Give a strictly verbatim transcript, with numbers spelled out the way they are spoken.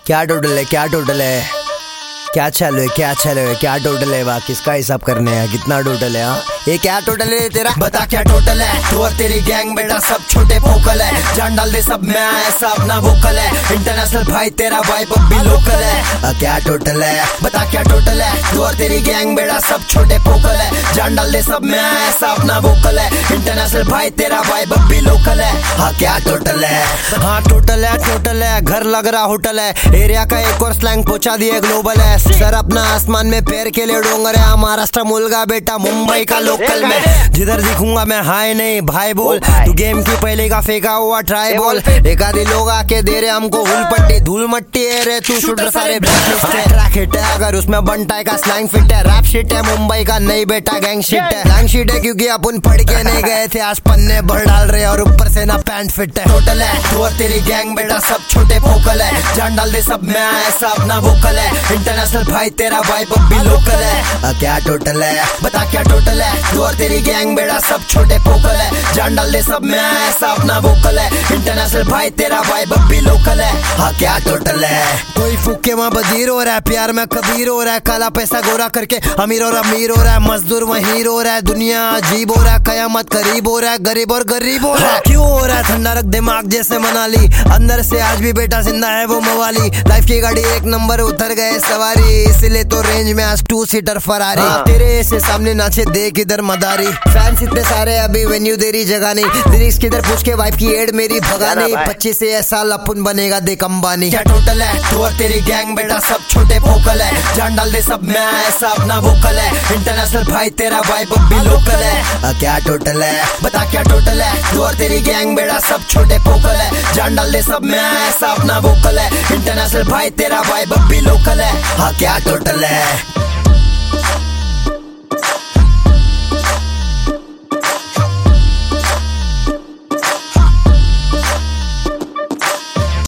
क्या टोटल है, क्या टोटल है, क्या चालू है, क्या चालू है, क्या टोटल है, वाह किसका हिसाब करने है, कितना टोटल है। हाँ ये क्या टोटल है तेरा, बता क्या टोटल है। तू और तेरी गैंग बेटा सब छोटे पोकल है, जान डाल दे सब में ऐसा अपना वोकल है। इंटरनेशनल भाई तेरा वाइब अब भी लोकल है। आ, क्या टोटल है, बता क्या टोटल है। तू और तेरी गैंग बेटा सब छोटे पोकल है, जान डाल दे सब में ऐसा अपना वोकल है। इंटरनेशनल भाई तेरा वाइब अब भी लोकल है। हाँ क्या टोटल है, हाँ टोटल है, टोटल है, घर लग रहा होटल है, एरिया का एक और स्लैंग पहुंचा दिए ग्लोबल है। सर अपना आसमान में पैर के लिए डोंगर है, महाराष्ट्र मुलगा बेटा मुंबई का लोकल में। जिधर दिखूंगा मैं हाय नहीं भाई बोल, तू गेम की पहले का फेंका हुआ ट्राई बोल। एक आधे लोग आके दे रहे हमको हुल पट्टी, धूल मट्टी है रे तू शूटर सारे ट्रैक हिट है, अगर उसमें बनटाई का स्लैंग फिट है। रैप शिट है मुंबई का नहीं बेटा गैंग शिट है, गैंग शिट है क्योंकि अपन पढ़ के नहीं गए थे, आज पन्ने भर डाल रहे और ऊपर से ना पैंट फिट है। टोटल है तू और तेरी गैंग बेटा सब छोटे पोकल है, जान डाल दे सब में ऐसा अपना वोकल है। इंटरनेशनल भाई तेरा वाइब अब भी लोकल है। आ, क्या टोटल है, बता क्या टोटल है। तू और तेरी गैंग बेटा सब छोटे पोकल है, जान डाल दे सब में ऐसा अपना वोकल है। इंटरनेशनल भाई तेरा वाइब अब भी लोकल है। हाँ क्या टोटल है, कोई फूके वहाँ बजीर हो रहा है, प्यार में कबीर हो रहा है, काला पैसा गोरा करके अमीर और अमीर हो रहा है, मजदूर वहीं रो रहा है, दुनिया अजीब हो रहा है, कयामत करीब हो रहा है, गरीब और गरीब हो रहा है। क्यों हो रहा है ठंडा, रख दिमाग जैसे मनाली, अंदर से आज भी बेटा जिंदा है वो मवाली। लाइफ की गाड़ी एक नंबर उतर गए सवारी, इसलिए तो रेंज में आज टू सीटर फरारी। हाँ। तेरे ऐसे सामने नाचे देख इधर मदारी, फैंस इतने सारे अभी वेन्यू देरी जगह नहीं, लिरिक्स किधर पूछ के वाइफ की एड मेरी भगा नहीं, पच्चीस से साल अपन बनेगा देख अंबानी। क्या टोटल है, तू और तेरी गैंग बेटा सब छोटे पोकल है, जान डाल दे सब में ऐसा अपना वोकल है। इंटरनेशनल भाई तेरा वाइब अब भी लोकल है। आ, क्या टोटल है, बता क्या टोटल है। तू और तेरी गैंग बेटा सब छोटे पोकल है, जान डाल दे सब में ऐसा अपना वोकल है। इंटरनेशनल भाई तेरा वाइब अब भी लोकल है। हाँ क्या टोटल है।